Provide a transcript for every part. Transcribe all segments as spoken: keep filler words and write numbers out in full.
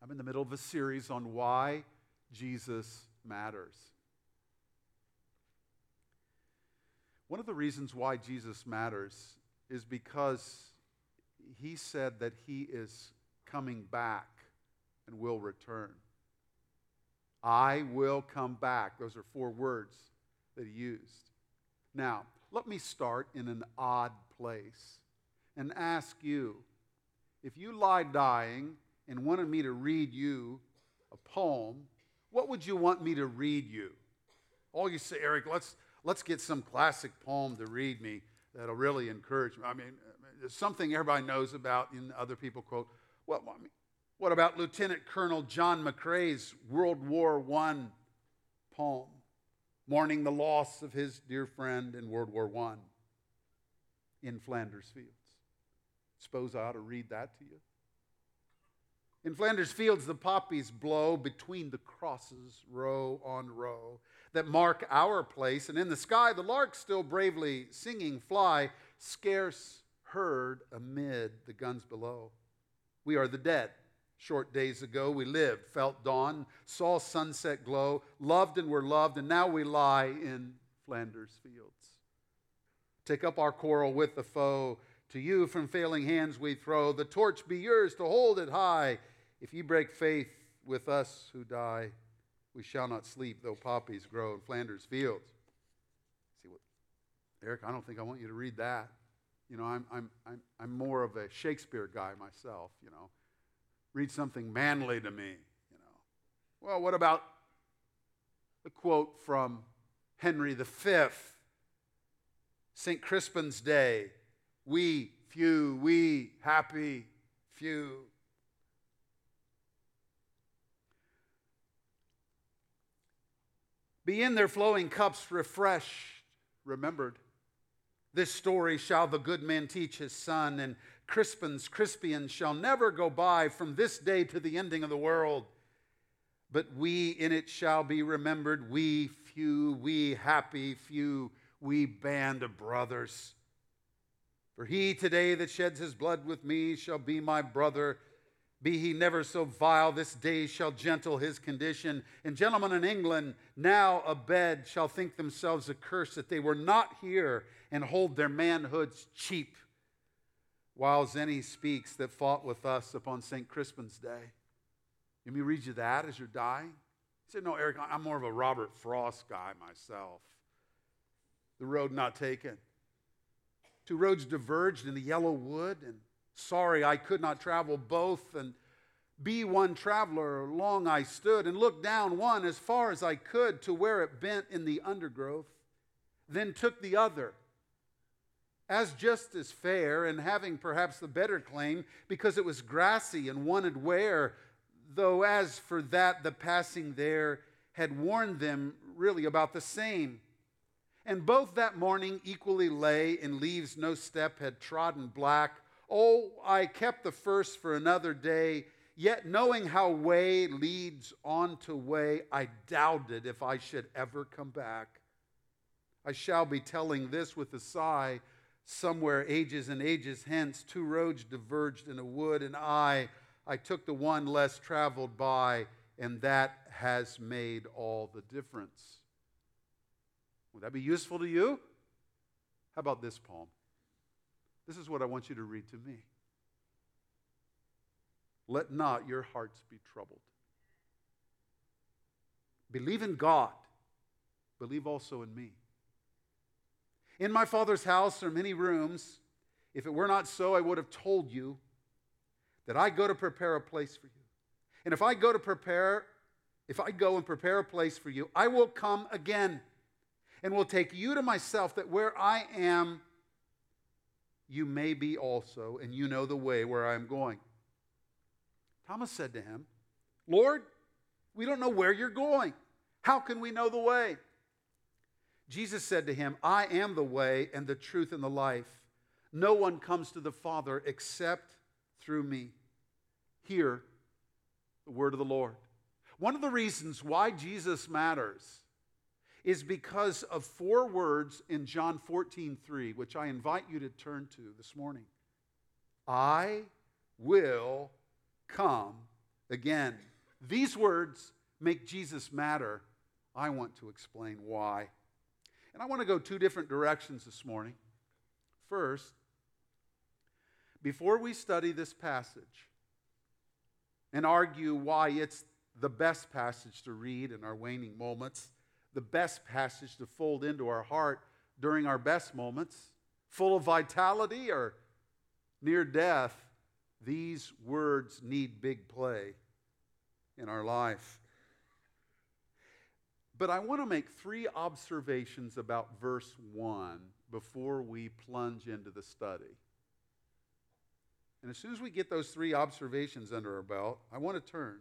I'm in the middle of a series on why Jesus matters. One of the reasons why Jesus matters is because he said that he is coming back and will return. I will come back. Those are four words that he used. Now, let me start in an odd place and ask you, if you lie dying and wanted me to read you a poem, what would you want me to read you? All you say, Eric, let's let's get some classic poem to read me that'll really encourage me. I mean, it's something everybody knows about and other people quote. What, I mean, what about Lieutenant Colonel John McCrae's World War One poem, mourning the loss of his dear friend in World War One in Flanders Fields? Suppose I ought to read that to you. In Flanders Fields, the poppies blow between the crosses, row on row, that mark our place. And in the sky, the larks still bravely singing fly, scarce heard amid the guns below. We are the dead. Short days ago we lived, felt dawn, saw sunset glow, loved and were loved, and now we lie in Flanders Fields. Take up our quarrel with the foe. To you from failing hands we throw. The torch be yours to hold it high. If ye break faith with us who die, we shall not sleep, though poppies grow in Flanders Fields. See what, Eric? I don't think I want you to read that. You know, I'm I'm I'm I'm more of a Shakespeare guy myself. You know, read something manly to me. You know, well, what about the quote from Henry the Fifth, Saint Crispin's Day? We few, we happy few. Be in their flowing cups refreshed, remembered. This story shall the good man teach his son, and Crispin's Crispian shall never go by from this day to the ending of the world. But we in it shall be remembered, we few, we happy few, we band of brothers. For he today that sheds his blood with me shall be my brother. Be he never so vile, this day shall gentle his condition. And gentlemen in England, now abed, shall think themselves accursed that they were not here and hold their manhoods cheap. While any speaks that fought with us upon Saint Crispin's Day. Let me read you that as you're dying. He said, no, Eric, I'm more of a Robert Frost guy myself. The road not taken. Two roads diverged in the yellow wood, and sorry I could not travel both, and be one traveler long I stood, and looked down one as far as I could to where it bent in the undergrowth, then took the other, as just as fair, and having perhaps the better claim, because it was grassy and wanted wear, though as for that the passing there had warned them really about the same. And both that morning equally lay in leaves no step had trodden black. Oh, I kept the first for another day, yet knowing how way leads on to way, I doubted if I should ever come back. I shall be telling this with a sigh. Somewhere ages and ages hence, two roads diverged in a wood, and I, I took the one less traveled by, and that has made all the difference. Would that be useful to you? How about this poem? This is what I want you to read to me. Let not your hearts be troubled. Believe in God. Believe also in me. In my Father's house are many rooms. If it were not so, I would have told you that I go to prepare a place for you. And if I go to prepare, if I go and prepare a place for you, I will come again and will take you to myself, that where I am, you may be also, and you know the way where I am going. Thomas said to him, Lord, we don't know where you're going. How can we know the way? Jesus said to him, I am the way and the truth and the life. No one comes to the Father except through me. Hear the word of the Lord. One of the reasons why Jesus matters is because of four words in John fourteen three, which I invite you to turn to this morning. I will come Again, these words make Jesus matter. I want to explain why. And I want to go two different directions this morning. First, before we study this passage and argue why it's the best passage to read in our waning moments, the best passage to fold into our heart during our best moments, full of vitality or near death, these words need big play in our life. But I want to make three observations about verse one before we plunge into the study. And as soon as we get those three observations under our belt, I want to turn.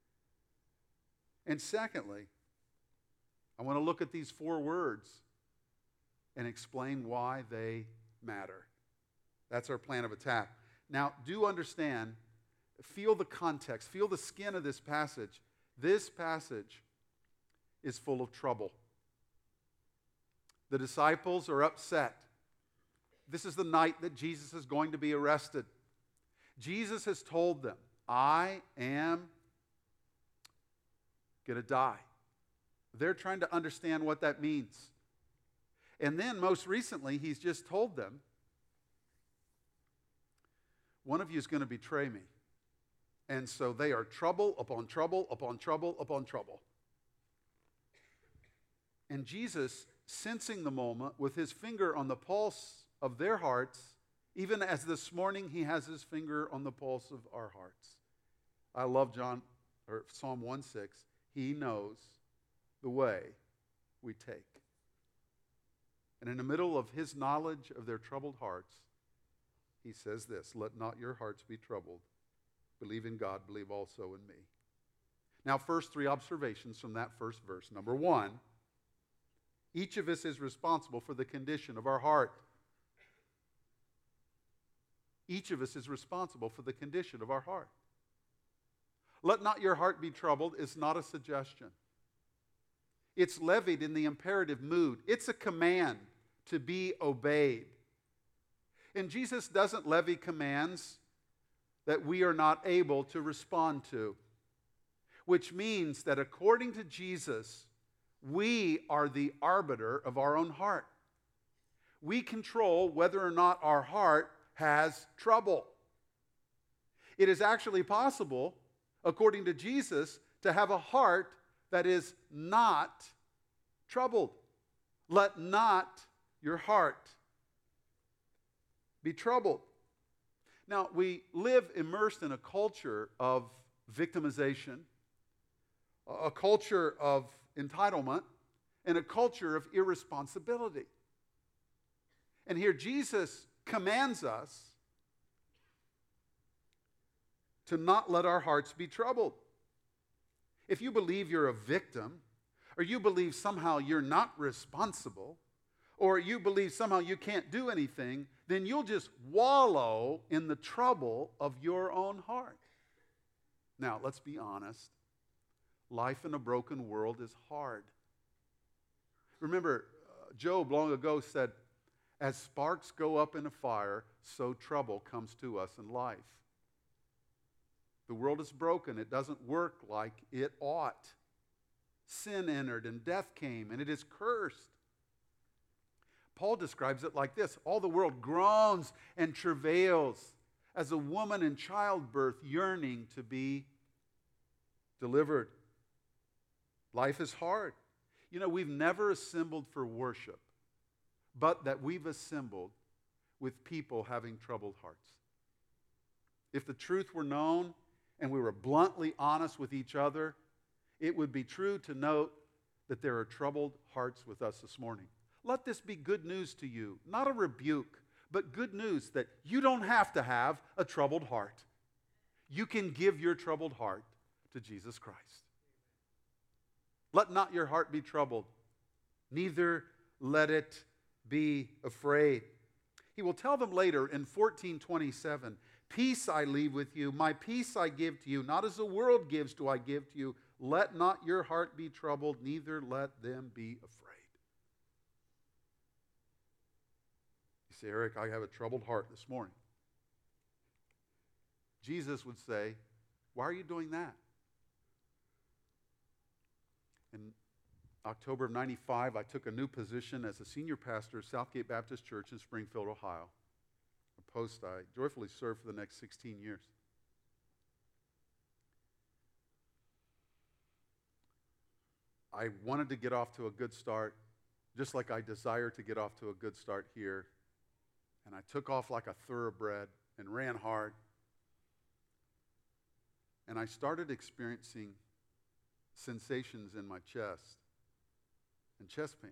And secondly, I want to look at these four words and explain why they matter. That's our plan of attack. Now, do understand, feel the context, feel the skin of this passage. This passage is full of trouble. The disciples are upset. This is the night that Jesus is going to be arrested. Jesus has told them, I am going to die. They're trying to understand what that means. And then most recently, he's just told them, one of you is going to betray me. And so they are trouble upon trouble upon trouble upon trouble. And Jesus, sensing the moment with his finger on the pulse of their hearts, even as this morning he has his finger on the pulse of our hearts. I love John or Psalm one six. He knows the way we take. And in the middle of his knowledge of their troubled hearts, he says this, let not your hearts be troubled. Believe in God, believe also in me. Now, first three observations from that first verse. Number one, each of us is responsible for the condition of our heart. Each of us is responsible for the condition of our heart. Let not your heart be troubled is not a suggestion. It's levied in the imperative mood. It's a command to be obeyed. And Jesus doesn't levy commands that we are not able to respond to, which means that according to Jesus, we are the arbiter of our own heart. We control whether or not our heart has trouble. It is actually possible, according to Jesus, to have a heart that is not troubled. Let not your heart be troubled. Now, we live immersed in a culture of victimization, a culture of entitlement, and a culture of irresponsibility. And here Jesus commands us to not let our hearts be troubled. If you believe you're a victim, or you believe somehow you're not responsible, or you believe somehow you can't do anything, then you'll just wallow in the trouble of your own heart. Now, let's be honest. Life in a broken world is hard. Remember, uh, Job long ago said, as sparks go up in a fire, so trouble comes to us in life. The world is broken. It doesn't work like it ought. Sin entered and death came, and it is cursed. Paul describes it like this: all the world groans and travails as a woman in childbirth yearning to be delivered. Life is hard. You know, we've never assembled for worship, but that we've assembled with people having troubled hearts. If the truth were known and we were bluntly honest with each other, it would be true to note that there are troubled hearts with us this morning. Let this be good news to you, not a rebuke, but good news that you don't have to have a troubled heart. You can give your troubled heart to Jesus Christ. Let not your heart be troubled, neither let it be afraid. He will tell them later in fourteen twenty-seven, peace I leave with you, my peace I give to you, not as the world gives do I give to you. Let not your heart be troubled, neither let them be afraid. You say, Eric, I have a troubled heart this morning. Jesus would say, Why are you doing that? In October of ninety-five, I took a new position as a senior pastor of Southgate Baptist Church in Springfield, Ohio, a post I joyfully served for the next sixteen years. I wanted to get off to a good start, just like I desire to get off to a good start here. And I took off like a thoroughbred and ran hard. And I started experiencing sensations in my chest and chest pains.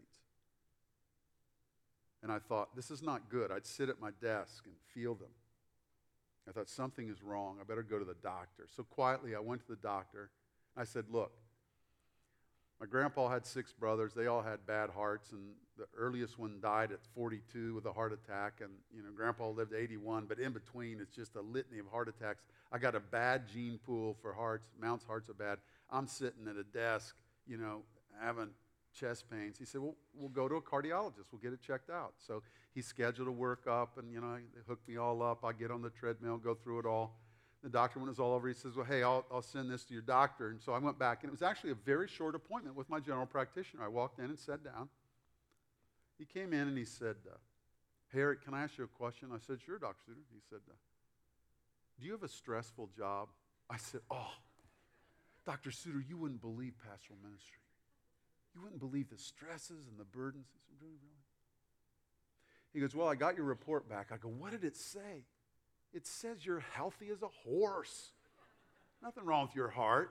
And I thought, this is not good. I'd sit at my desk and feel them. I thought, something is wrong. I better go to the doctor. So quietly, I went to the doctor. I said, look, my grandpa had six brothers. They all had bad hearts, and the earliest one died at forty-two with a heart attack, and you know, grandpa lived to eighty-one, but in between, it's just a litany of heart attacks. I got a bad gene pool for hearts. Mount's hearts are bad. I'm sitting at a desk, you know, having chest pains. He said, well, we'll go to a cardiologist. We'll get it checked out. So he scheduled a workup, and, you know, they hooked me all up. I get on the treadmill, go through it all. The doctor, when it was all over, he says, well, hey, I'll, I'll send this to your doctor. And so I went back, and it was actually a very short appointment with my general practitioner. I walked in and sat down. He came in, and he said, uh, hey, Eric, can I ask you a question? I said, sure, Doctor Suter. He said, uh, do you have a stressful job? I said, oh, Doctor Suter, you wouldn't believe pastoral ministry. You wouldn't believe the stresses and the burdens. I said, really, really? He goes, well, I got your report back. I go, what did it say? It says you're healthy as a horse. Nothing wrong with your heart.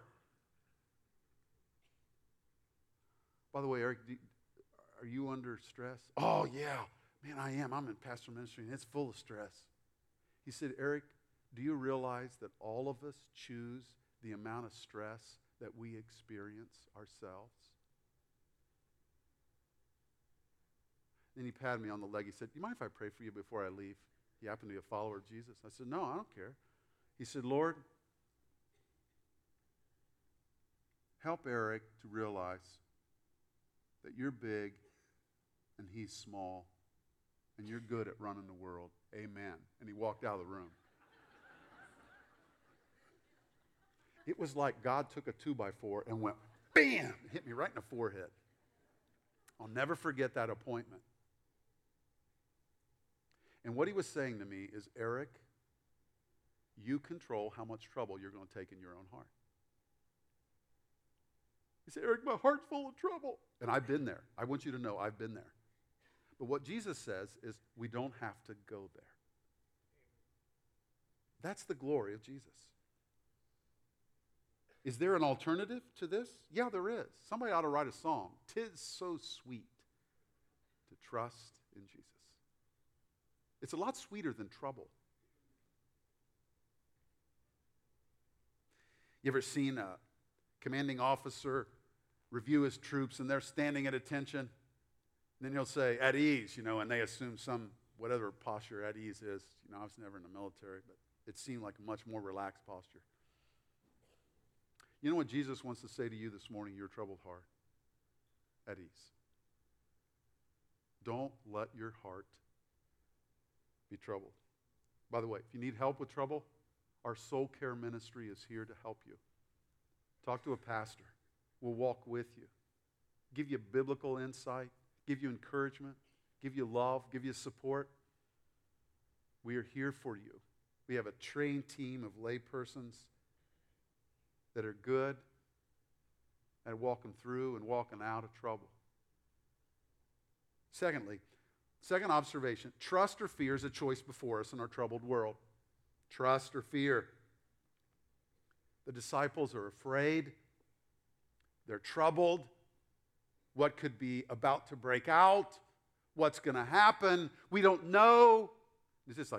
By the way, Eric, do, are you under stress? Oh, yeah. Man, I am. I'm in pastoral ministry, and it's full of stress. He said, Eric, do you realize that all of us choose the amount of stress that we experience ourselves? Then he patted me on the leg. He said, do you mind if I pray for you before I leave? He happened to be a follower of Jesus. I said, no, I don't care. He said, Lord, help Eric to realize that you're big and he's small and you're good at running the world. Amen. And he walked out of the room. It was like God took a two by four and went, bam, hit me right in the forehead. I'll never forget that appointment. And what he was saying to me is, Eric, you control how much trouble you're going to take in your own heart. He said, Eric, my heart's full of trouble. And I've been there. I want you to know I've been there. But what Jesus says is we don't have to go there. That's the glory of Jesus. Is there an alternative to this? Yeah, there is. Somebody ought to write a song. 'Tis so sweet to trust in Jesus. It's a lot sweeter than trouble. You ever seen a commanding officer review his troops and they're standing at attention? And then he'll say, at ease, you know, and they assume some, whatever posture at ease is. You know, I was never in the military, but it seemed like a much more relaxed posture. You know what Jesus wants to say to you this morning, your troubled heart? At ease. Don't let your heart be troubled. By the way, if you need help with trouble, our soul care ministry is here to help you. Talk to a pastor. We'll walk with you. Give you biblical insight, give you encouragement, give you love, give you support. We are here for you. We have a trained team of laypersons that are good at walking through and walking out of trouble. Secondly, second observation, trust or fear is a choice before us in our troubled world. Trust or fear. The disciples are afraid. They're troubled. What could be about to break out? What's going to happen? We don't know. It's just like,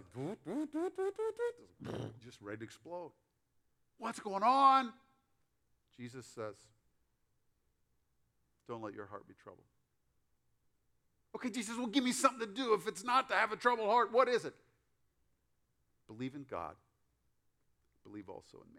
just ready to explode. What's going on? Jesus says, don't let your heart be troubled. Okay, Jesus, well, give me something to do. If it's not to have a troubled heart, what is it? Believe in God. Believe also in me.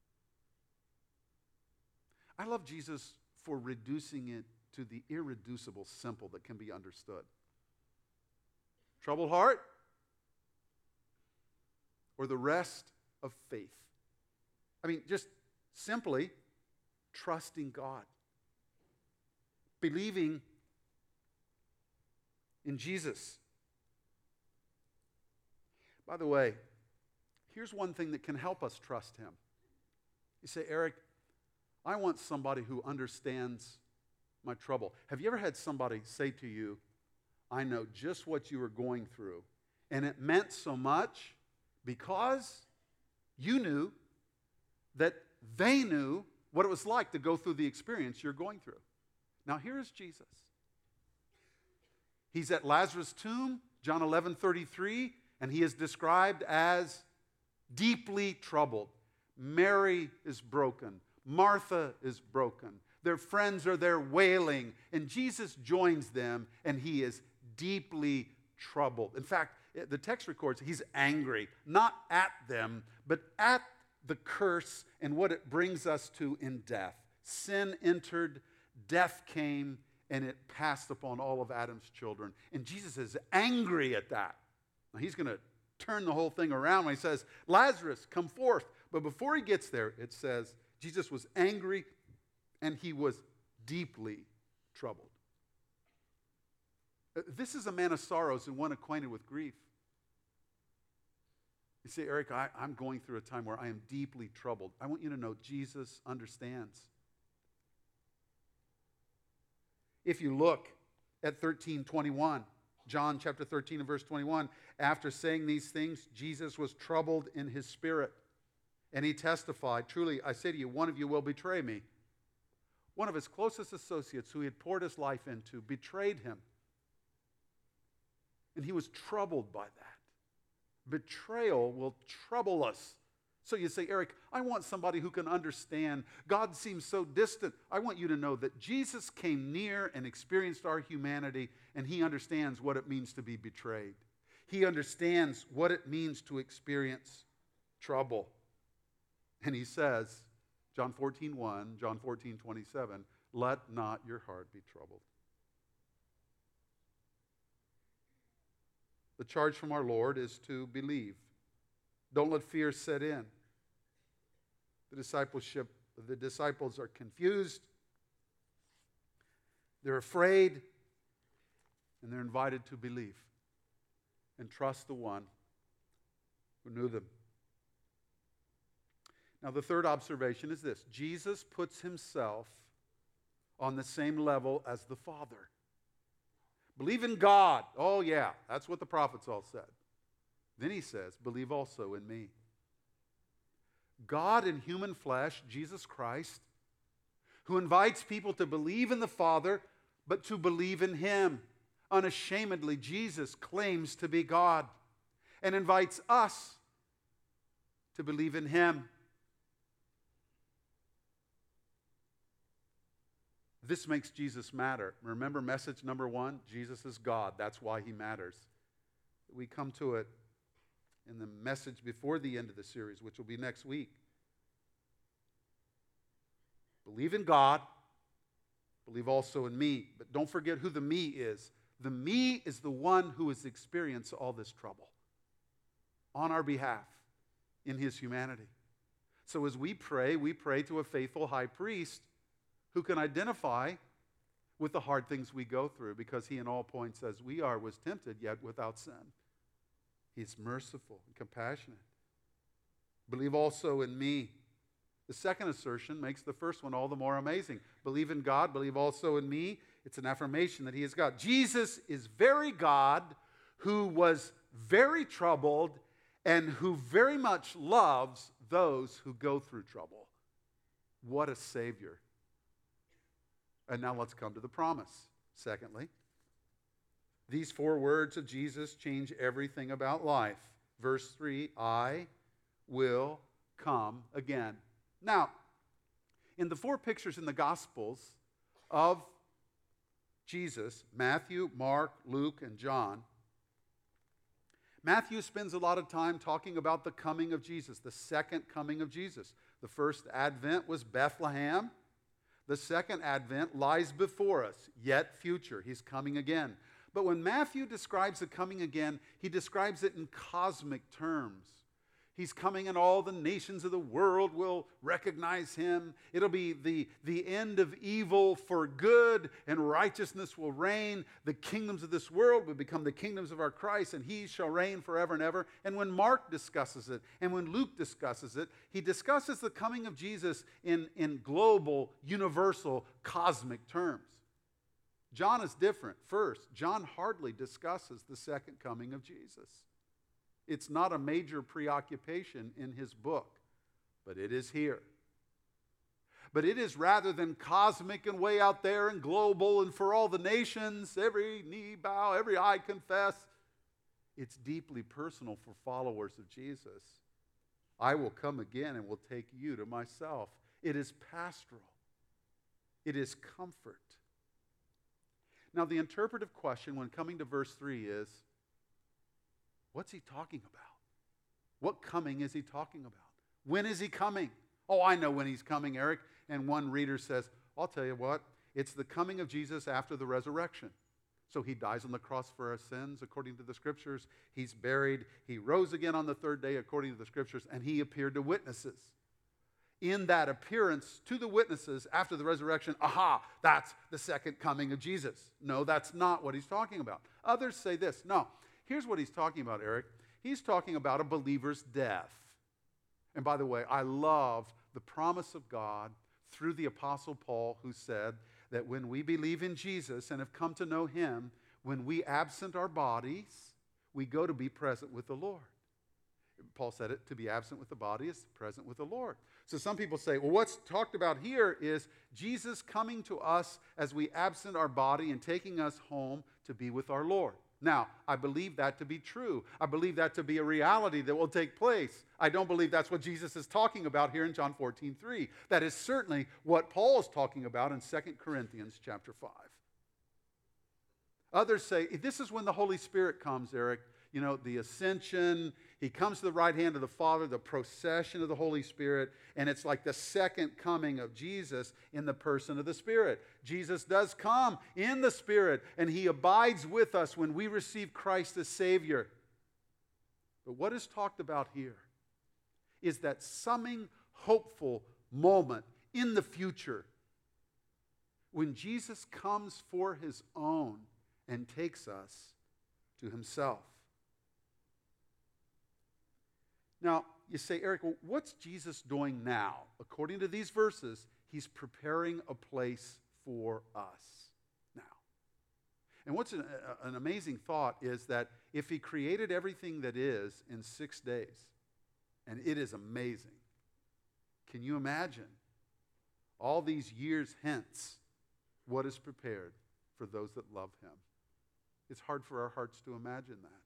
I love Jesus for reducing it to the irreducible simple that can be understood. Troubled heart or the rest of faith. I mean, just simply trusting God. Believing in Jesus. By the way, here's one thing that can help us trust him. You say, Eric, I want somebody who understands my trouble. Have you ever had somebody say to you, I know just what you were going through, and it meant so much because you knew that they knew what it was like to go through the experience you're going through. Now here is Jesus. He's at Lazarus' tomb, John eleven thirty-three, and he is described as deeply troubled. Mary is broken. Martha is broken. Their friends are there wailing, and Jesus joins them, and he is deeply troubled. In fact, the text records he's angry, not at them, but at the curse and what it brings us to in death. Sin entered, death came, and it passed upon all of Adam's children. And Jesus is angry at that. Now, he's going to turn the whole thing around when he says, Lazarus, come forth. But before he gets there, it says, Jesus was angry and he was deeply troubled. This is a man of sorrows and one acquainted with grief. You say, Eric, I, I'm going through a time where I am deeply troubled. I want you to know Jesus understands. If you look at thirteen twenty-one, John chapter thirteen and verse twenty-one, after saying these things, Jesus was troubled in his spirit. And he testified, truly, I say to you, one of you will betray me. One of his closest associates who he had poured his life into betrayed him. And he was troubled by that. Betrayal will trouble us. So you say, Eric, I want somebody who can understand. God seems so distant. I want you to know that Jesus came near and experienced our humanity, and he understands what it means to be betrayed. He understands what it means to experience trouble. And he says, John fourteen one, John fourteen twenty-seven, let not your heart be troubled. The charge from our Lord is to believe. Don't let fear set in. The discipleship, the disciples are confused. They're afraid. And they're invited to believe and trust the one who knew them. Now, the third observation is this. Jesus puts himself on the same level as the Father. Believe in God. Oh, yeah, that's what the prophets all said. Then he says, believe also in me. God in human flesh, Jesus Christ, who invites people to believe in the Father, but to believe in him. Unashamedly, Jesus claims to be God and invites us to believe in him. This makes Jesus matter. Remember message number one? Jesus is God. That's why he matters. We come to it in the message before the end of the series, which will be next week. Believe in God. Believe also in me. But don't forget who the me is. The me is the one who has experienced all this trouble on our behalf in his humanity. So as we pray, we pray to a faithful high priest who can identify with the hard things we go through, because he in all points, as we are, was tempted, yet without sin. He's merciful and compassionate. Believe also in me. The second assertion makes the first one all the more amazing. Believe in God, believe also in me. It's an affirmation that he is God. Jesus is very God, who was very troubled and who very much loves those who go through trouble. What a Savior. And now let's come to the promise. Secondly, these four words of Jesus change everything about life. Verse three, I will come again. Now, in the four pictures in the Gospels of Jesus, Matthew, Mark, Luke, and John, Matthew spends a lot of time talking about the coming of Jesus, the second coming of Jesus. The first advent was Bethlehem. The second advent lies before us, yet future. He's coming again. But when Matthew describes the coming again, he describes it in cosmic terms. He's coming and all the nations of the world will recognize him. It'll be the, the end of evil for good, and righteousness will reign. The kingdoms of this world will become the kingdoms of our Christ, and he shall reign forever and ever. And when Mark discusses it, and when Luke discusses it, he discusses the coming of Jesus in, in global, universal, cosmic terms. John is different. First, John hardly discusses the second coming of Jesus. It's not a major preoccupation in his book, but it is here. But it is rather than cosmic and way out there and global and for all the nations, every knee bow, every eye confess. It's deeply personal for followers of Jesus. I will come again and will take you to myself. It is pastoral. It is comfort. Now, the interpretive question when coming to verse three is, what's he talking about? What coming is he talking about? When is he coming? Oh, I know when he's coming, Eric. And one reader says, I'll tell you what, it's the coming of Jesus after the resurrection. So he dies on the cross for our sins, according to the Scriptures. He's buried. He rose again on the third day, according to the Scriptures, and he appeared to witnesses. In that appearance to the witnesses after the resurrection, aha, that's the second coming of Jesus. No, that's not what he's talking about. Others say this. No. Here's what he's talking about, Eric. He's talking about a believer's death. And by the way, I love the promise of God through the Apostle Paul, who said that when we believe in Jesus and have come to know him, when we absent our bodies, we go to be present with the Lord. Paul said it, to be absent with the body is present with the Lord. So some people say, well, what's talked about here is Jesus coming to us as we absent our body and taking us home to be with our Lord. Now, I believe that to be true. I believe that to be a reality that will take place. I don't believe that's what Jesus is talking about here in John fourteen three. That is certainly what Paul is talking about in Second Corinthians chapter five. Others say, this is when the Holy Spirit comes, Eric. You know, the ascension, he comes to the right hand of the Father, the procession of the Holy Spirit, and it's like the second coming of Jesus in the person of the Spirit. Jesus does come in the Spirit, and he abides with us when we receive Christ as Savior. But what is talked about here is that summing, hopeful moment in the future when Jesus comes for his own and takes us to himself. Now, you say, Eric, well, what's Jesus doing now? According to these verses, he's preparing a place for us now. And what's an, an amazing thought is that if he created everything that is in six days, and it is amazing, can you imagine all these years hence what is prepared for those that love him? It's hard for our hearts to imagine that.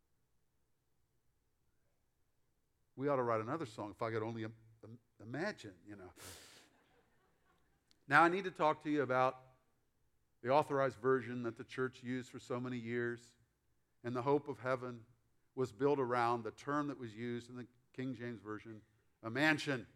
We ought to write another song if I could only imagine, you know. Now I need to talk to you about the authorized version that the church used for so many years. And the hope of heaven was built around the term that was used in the King James Version, a mansion.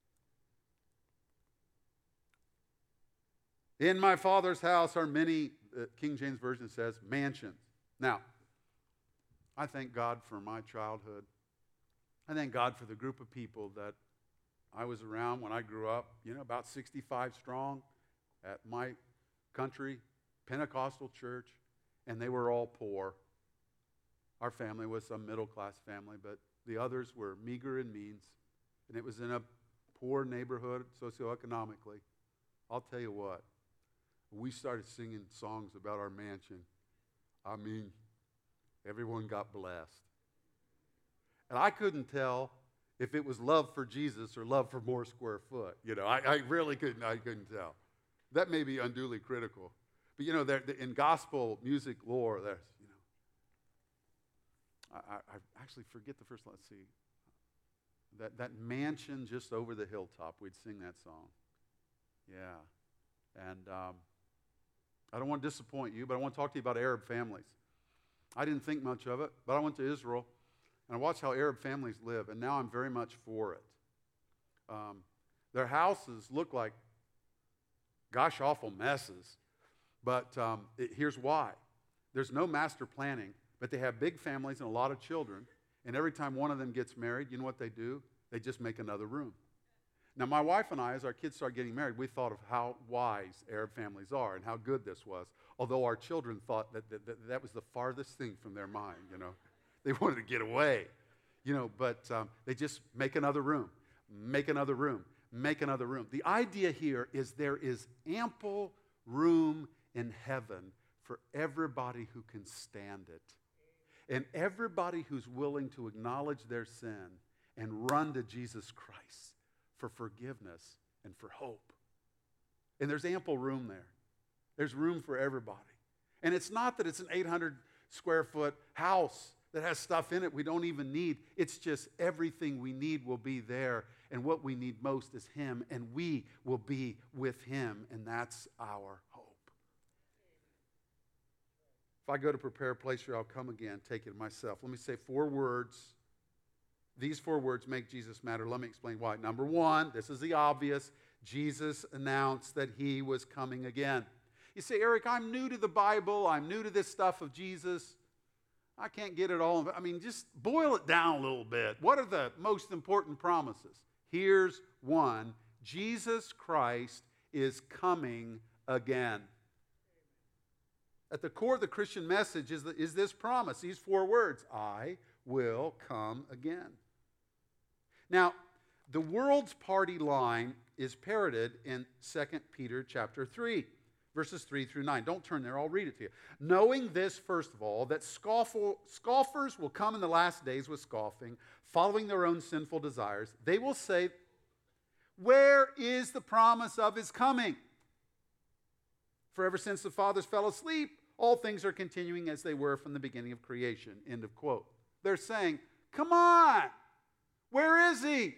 In my Father's house are many, uh, King James Version says, mansions. Now, I thank God for my childhood. I thank God for the group of people that I was around when I grew up, you know, about sixty-five strong at my country, Pentecostal church, and they were all poor. Our family was a middle-class family, but the others were meager in means, and it was in a poor neighborhood socioeconomically. I'll tell you what, we started singing songs about our mansion. I mean, everyone got blessed. And I couldn't tell if it was love for Jesus or love for more square foot. You know, I, I really couldn't, I couldn't tell. That may be unduly critical. But, you know, there, in gospel music lore, there's, you know, I, I actually forget the first, let's see. That, that mansion just over the hilltop, we'd sing that song. Yeah. And um, I don't want to disappoint you, but I want to talk to you about Arab families. I didn't think much of it, but I went to Israel. And I watched how Arab families live, and now I'm very much for it. Um, their houses look like gosh awful messes, but um, it, here's why. There's no master planning, but they have big families and a lot of children, And every time one of them gets married, you know what they do? They just make another room. Now, my wife and I, as our kids started getting married, we thought of how wise Arab families are and how good this was. Although our children thought that that, that, that was the farthest thing from their mind, you know. They wanted to get away, you know, but um, they just make another room, make another room, make another room. The idea here is there is ample room in heaven for everybody who can stand it. And everybody who's willing to acknowledge their sin and run to Jesus Christ for forgiveness and for hope. And there's ample room there. There's room for everybody. And it's not that it's an eight hundred square foot house that has stuff in it we don't even need. It's just everything we need will be there. And what we need most is Him. And we will be with Him. And that's our hope. If I go to prepare a place here, I'll come again, take it myself. Let me say four words. These four words make Jesus matter. Let me explain why. Number one, this is the obvious. Jesus announced that He was coming again. You say, Eric, I'm new to the Bible. I'm new to this stuff of Jesus. I can't get it all. I mean, just boil it down a little bit. What are the most important promises? Here's one. Jesus Christ is coming again. At the core of the Christian message is, the, is this promise, these four words, I will come again. Now, the world's party line is parroted in Second Peter chapter three, verses three through nine. Don't turn there, I'll read it to you. Knowing this, first of all, that scoffle, scoffers will come in the last days with scoffing, following their own sinful desires, they will say, where is the promise of His coming? For ever since the fathers fell asleep, all things are continuing as they were from the beginning of creation. End of quote. They're saying, come on, where is He?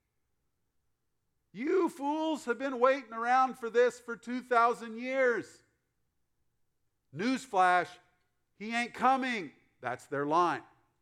You fools have been waiting around for this for two thousand years. Newsflash, He ain't coming. That's their line.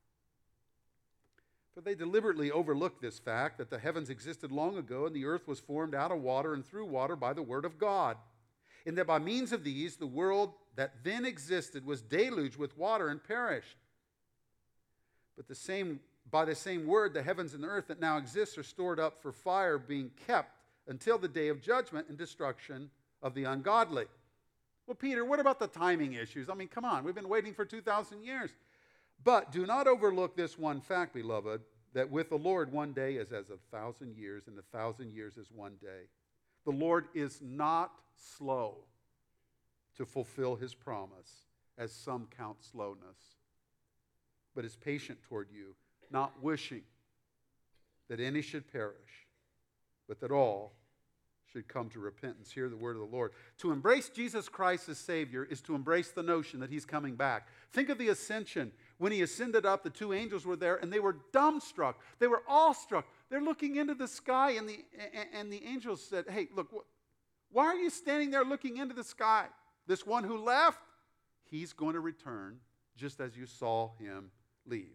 But they deliberately overlook this fact that the heavens existed long ago and the earth was formed out of water and through water by the word of God. And that by means of these, the world that then existed was deluged with water and perished. But the same, by the same word, the heavens and the earth that now exist are stored up for fire, being kept until the day of judgment and destruction of the ungodly. Well, Peter, what about the timing issues? I mean, come on, we've been waiting for two thousand years. But do not overlook this one fact, beloved, that with the Lord one day is as a thousand years, and a thousand years is one day. The Lord is not slow to fulfill His promise, as some count slowness, but is patient toward you, not wishing that any should perish, but that all should come to repentance. Hear the word of the Lord. To embrace Jesus Christ as Savior is to embrace the notion that He's coming back. Think of the ascension. When He ascended up, the two angels were there, and they were dumbstruck. They were awestruck. They're looking into the sky, and the, and the angels said, hey, look, why are you standing there looking into the sky? This one who left, He's going to return just as you saw Him leave.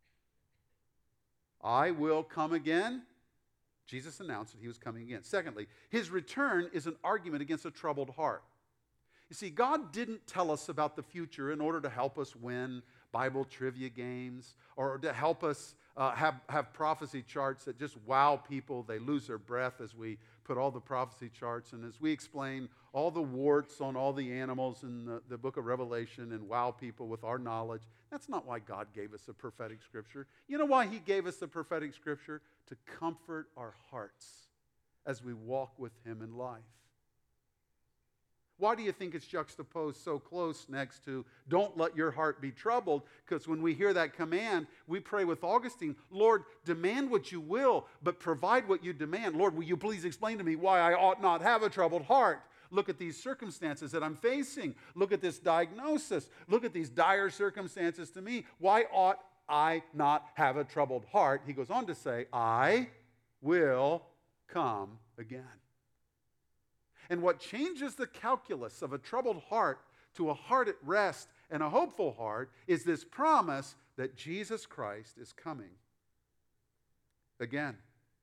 I will come again. Jesus announced that He was coming again. Secondly, His return is an argument against a troubled heart. You see, God didn't tell us about the future in order to help us win Bible trivia games or to help us uh, have, have prophecy charts that just wow people. They lose their breath as we put all the prophecy charts and as we explain all the warts on all the animals in the, the book of Revelation and wow people with our knowledge. That's not why God gave us the prophetic scripture. You know why He gave us the prophetic scripture? To comfort our hearts as we walk with Him in life. Why do you think it's juxtaposed so close next to don't let your heart be troubled? Because when we hear that command, we pray with Augustine, Lord, demand what you will, but provide what you demand. Lord, will you please explain to me why I ought not have a troubled heart? Look at these circumstances that I'm facing. Look at this diagnosis. Look at these dire circumstances to me. Why ought I not have a troubled heart? He goes on to say, I will come again. And what changes the calculus of a troubled heart to a heart at rest and a hopeful heart is this promise that Jesus Christ is coming again.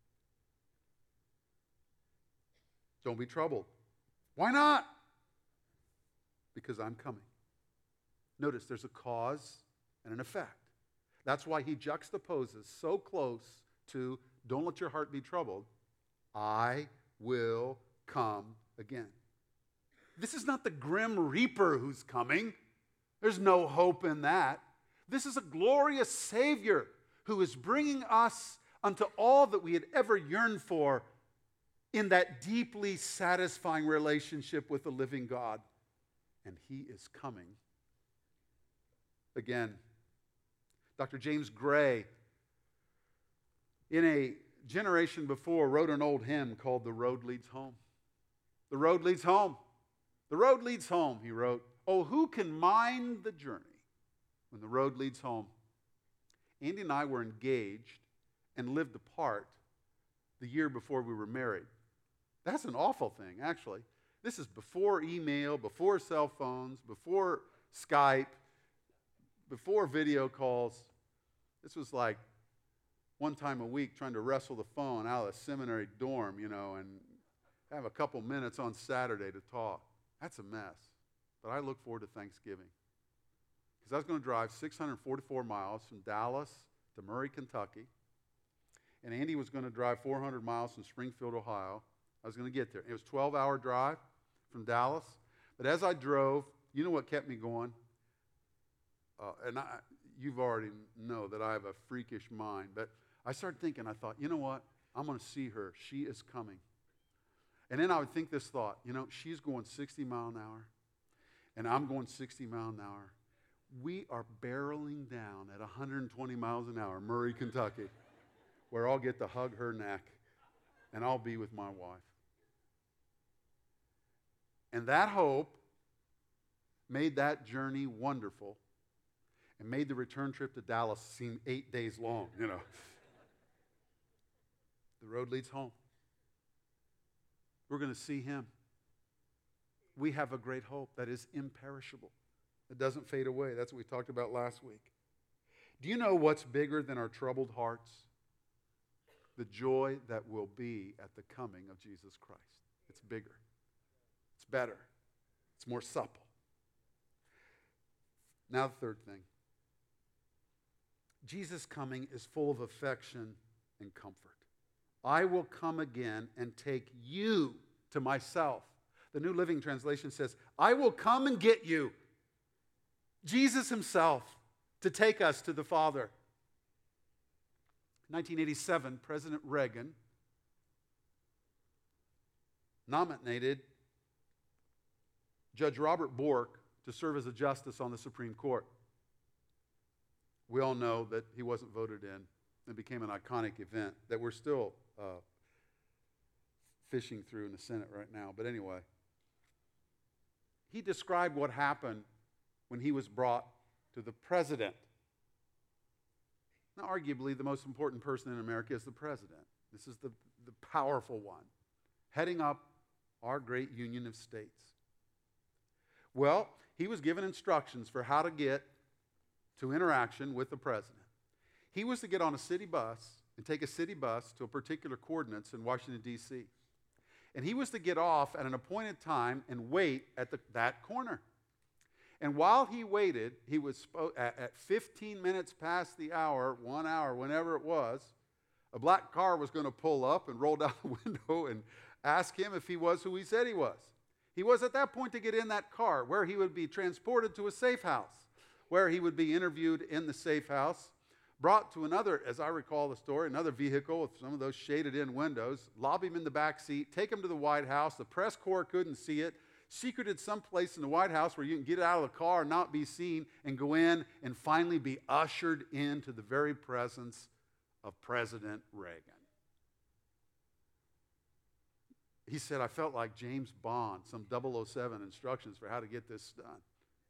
Don't be troubled. Why not? Because I'm coming. Notice there's a cause and an effect. That's why he juxtaposes so close to, don't let your heart be troubled, I will come again. This is not the grim reaper who's coming. There's no hope in that. This is a glorious Savior who is bringing us unto all that we had ever yearned for in that deeply satisfying relationship with the living God. And he is coming again. Doctor James Gray, in a generation before, wrote an old hymn called The Road Leads Home. The road leads home. The road leads home, he wrote. Oh, who can mind the journey when the road leads home? Andy and I were engaged and lived apart the year before we were married. That's an awful thing, actually. This is before email, before cell phones, before Skype, before video calls. This was like one time a week trying to wrestle the phone out of the seminary dorm, you know, and have a couple minutes on Saturday to talk. That's a mess. But I look forward to Thanksgiving. Because I was going to drive six hundred forty-four miles from Dallas to Murray, Kentucky. And Andy was going to drive four hundred miles from Springfield, Ohio. I was going to get there. It was a twelve-hour drive from Dallas. But as I drove, you know what kept me going? Uh, and I, you've already know that I have a freakish mind. But I started thinking, I thought, you know what? I'm going to see her. She is coming. And then I would think this thought, you know, she's going sixty miles an hour, and I'm going sixty miles an hour. We are barreling down at one hundred twenty miles an hour, Murray, Kentucky, where I'll get to hug her neck, and I'll be with my wife. And that hope made that journey wonderful and made the return trip to Dallas seem eight days long, you know. The road leads home. We're going to see him. We have a great hope that is imperishable. It doesn't fade away. That's what we talked about last week. Do you know what's bigger than our troubled hearts? The joy that will be at the coming of Jesus Christ. It's bigger. It's better. It's more supple. Now the third thing. Jesus' coming is full of affection and comfort. I will come again and take you to myself. The New Living Translation says, I will come and get you. Jesus himself to take us to the Father. In nineteen eighty-seven, President Reagan nominated Judge Robert Bork to serve as a justice on the Supreme Court. We all know that he wasn't voted in. It became an iconic event that we're still uh, fishing through in the Senate right now. But anyway, he described what happened when he was brought to the president. Now, arguably, the most important person in America is the president. This is the, the powerful one, heading up our great union of states. Well, he was given instructions for how to get to interaction with the president. He was to get on a city bus and take a city bus to a particular coordinates in Washington, D C And he was to get off at an appointed time and wait at the, that corner. And while he waited, he was spo- at, at fifteen minutes past the hour, one hour, whenever it was, a black car was going to pull up and roll down the window and ask him if he was who he said he was. He was at that point to get in that car, where he would be transported to a safe house, where he would be interviewed in the safe house, brought to another, as I recall the story, another vehicle with some of those shaded-in windows, lob him in the back seat, take him to the White House. The press corps couldn't see it. Secreted someplace in the White House where you can get out of the car and not be seen and go in and finally be ushered into the very presence of President Reagan. He said, I felt like James Bond, some double oh seven instructions for how to get this done.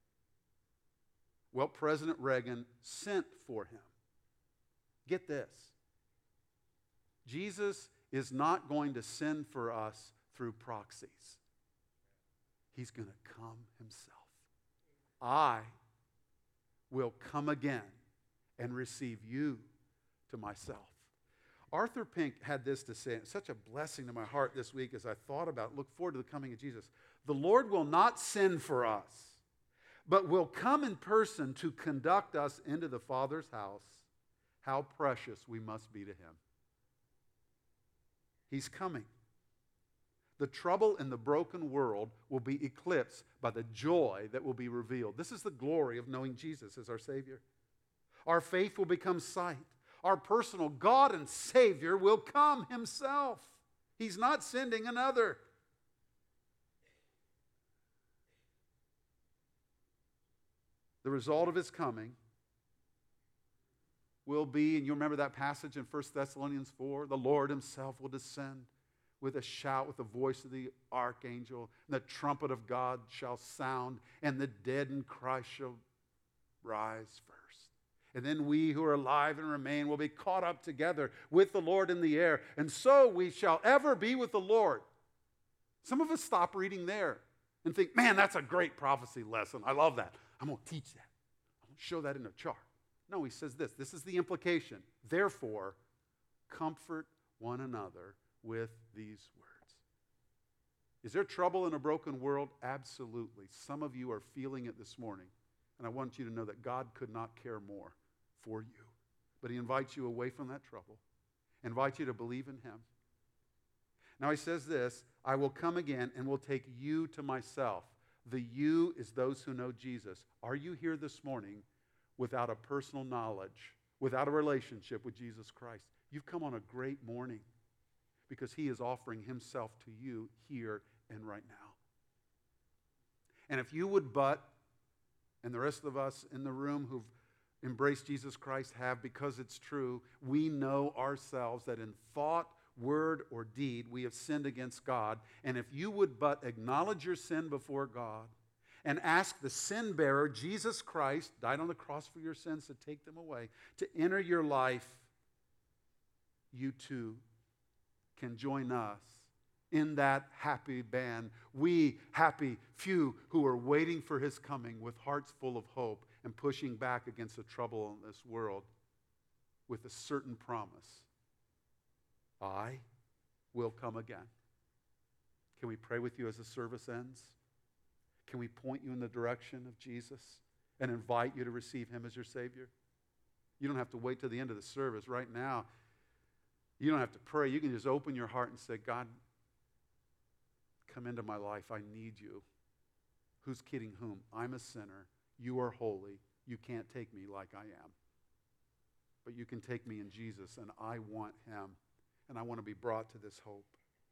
Well, President Reagan sent for him. Get this. Jesus is not going to send for us through proxies. He's going to come himself. I will come again and receive you to myself. Arthur Pink had this to say. It's such a blessing to my heart this week as I thought about, look forward to the coming of Jesus. The Lord will not send for us, but will come in person to conduct us into the Father's house how precious we must be to him. He's coming. The trouble in the broken world will be eclipsed by the joy that will be revealed. This is the glory of knowing Jesus as our Savior. Our faith will become sight. Our personal God and Savior will come himself. He's not sending another. The result of his coming will be, and you remember that passage in First Thessalonians four, the Lord himself will descend with a shout, with the voice of the archangel, and the trumpet of God shall sound, and the dead in Christ shall rise first. And then we who are alive and remain will be caught up together with the Lord in the air, and so we shall ever be with the Lord. Some of us stop reading there and think, man, that's a great prophecy lesson. I love that. I'm going to teach that. I'm going to show that in a chart. No, he says this. This is the implication. Therefore, comfort one another with these words. Is there trouble in a broken world? Absolutely. Some of you are feeling it this morning. And I want you to know that God could not care more for you. But he invites you away from that trouble. Invites you to believe in him. Now he says this, I will come again and will take you to myself. The you is those who know Jesus. Are you here this morning without a personal knowledge, without a relationship with Jesus Christ? You've come on a great morning because he is offering himself to you here and right now. And if you would but, and the rest of us in the room who've embraced Jesus Christ have, because it's true, we know ourselves that in thought, word, or deed, we have sinned against God. And if you would but acknowledge your sin before God and ask the sin bearer, Jesus Christ, died on the cross for your sins to take them away, to enter your life, you too can join us in that happy band. We happy few who are waiting for his coming with hearts full of hope and pushing back against the trouble in this world with a certain promise. I will come again. Can we pray with you as the service ends? Can we point you in the direction of Jesus and invite you to receive him as your Savior? You don't have to wait till the end of the service. Right now, you don't have to pray. You can just open your heart and say, God, come into my life. I need you. Who's kidding whom? I'm a sinner. You are holy. You can't take me like I am. But you can take me in Jesus, and I want him. And I want to be brought to this hope.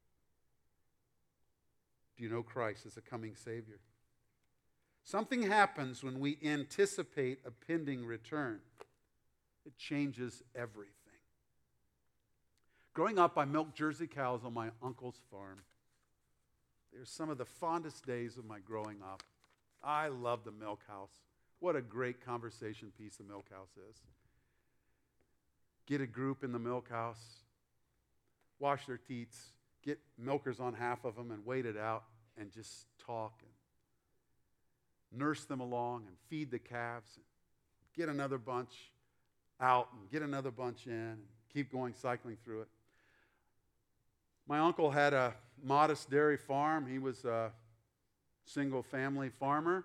Do you know Christ as a coming Savior? Something happens when we anticipate a pending return. It changes everything. Growing up, I milked Jersey cows on my uncle's farm. They're some of the fondest days of my growing up. I love the milk house. What a great conversation piece the milk house is. Get a group in the milk house, wash their teats, get milkers on half of them and wait it out and just talk and nurse them along and feed the calves and get another bunch out and get another bunch in and keep going, cycling through it. My uncle had a modest dairy farm. He was a single-family farmer.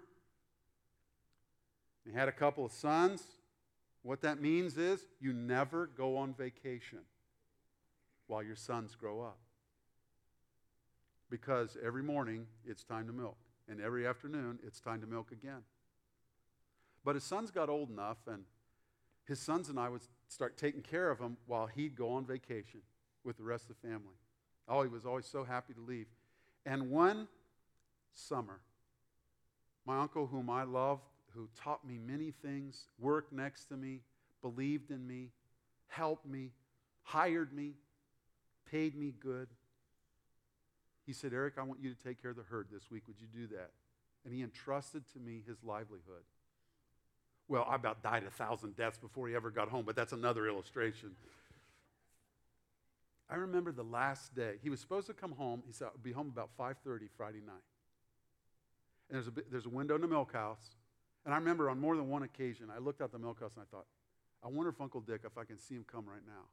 He had a couple of sons. What that means is you never go on vacation while your sons grow up. Because every morning it's time to milk, and every afternoon it's time to milk again. But his sons got old enough, and his sons and I would start taking care of him while he'd go on vacation with the rest of the family. Oh, he was always so happy to leave. And one summer, my uncle, whom I loved, who taught me many things, worked next to me, believed in me, helped me, hired me, paid me good. He said, Eric, I want you to take care of the herd this week. Would you do that? And he entrusted to me his livelihood. Well, I about died a thousand deaths before he ever got home, but that's another illustration. I remember the last day. He was supposed to come home. He said, I'll be home about five thirty Friday night. And there's a, there's a window in the milk house. And I remember on more than one occasion, I looked out the milk house and I thought, I wonder if Uncle Dick, if I can see him come right now.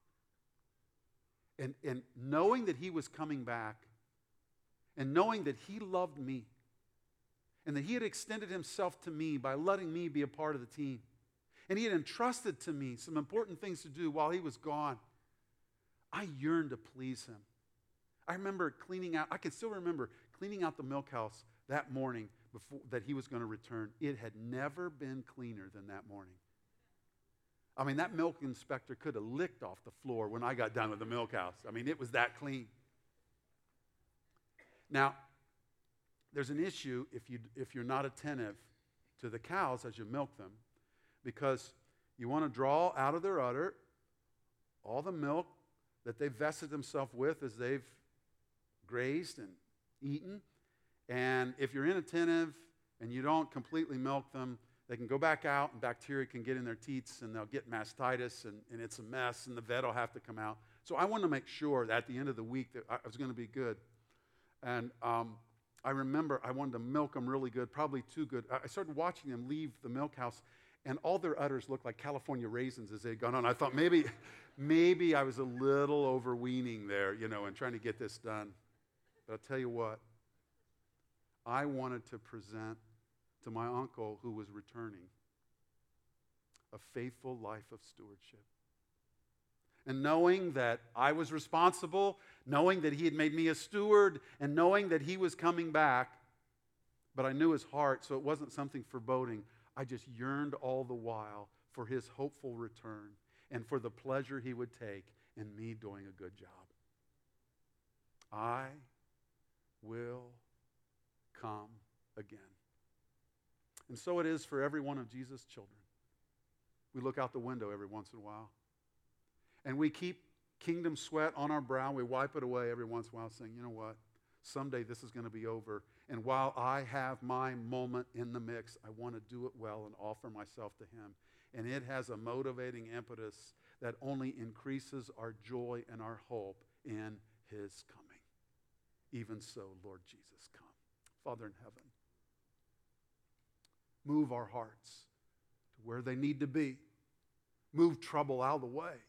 And, and knowing that he was coming back, and knowing that he loved me, and that he had extended himself to me by letting me be a part of the team, And he had entrusted to me some important things to do while he was gone. I yearned to please him. I remember cleaning out, I can still remember cleaning out the milk house that morning before that he was going to return. It had never been cleaner than that morning. I mean, that milk inspector could have licked off the floor when I got done with the milk house. I mean, it was that clean. Now, there's an issue if, you, if you're not attentive to the cows as you milk them, because you want to draw out of their udder all the milk that they've vested themselves with as they've grazed and eaten. And if you're inattentive and you don't completely milk them, they can go back out and bacteria can get in their teats and they'll get mastitis and, and it's a mess and the vet will have to come out. So I wanted to make sure that at the end of the week that I was going to be good. And um, I remember I wanted to milk them really good, probably too good. I started watching them leave the milk house and all their udders looked like California raisins as they'd gone on. I thought maybe, maybe I was a little overweening there, you know, and trying to get this done. But I'll tell you what, I wanted to present to my uncle who was returning a faithful life of stewardship. And knowing that I was responsible, knowing that he had made me a steward, and knowing that he was coming back, but I knew his heart, so it wasn't something foreboding. I just yearned all the while for his hopeful return and for the pleasure he would take in me doing a good job. I will come again. And so it is for every one of Jesus' children. We look out the window every once in a while. And we keep kingdom sweat on our brow. We wipe it away every once in a while saying, you know what? Someday this is going to be over. And while I have my moment in the mix, I want to do it well and offer myself to him. And it has a motivating impetus that only increases our joy and our hope in his coming. Even so, Lord Jesus, come. Father in heaven, move our hearts to where they need to be. Move trouble out of the way.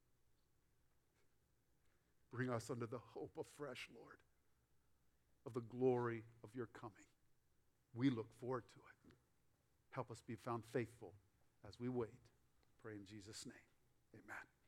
Bring us under the hope afresh, Lord, of the glory of your coming. We look forward to it. Help us be found faithful as we wait. Pray in Jesus' name. Amen.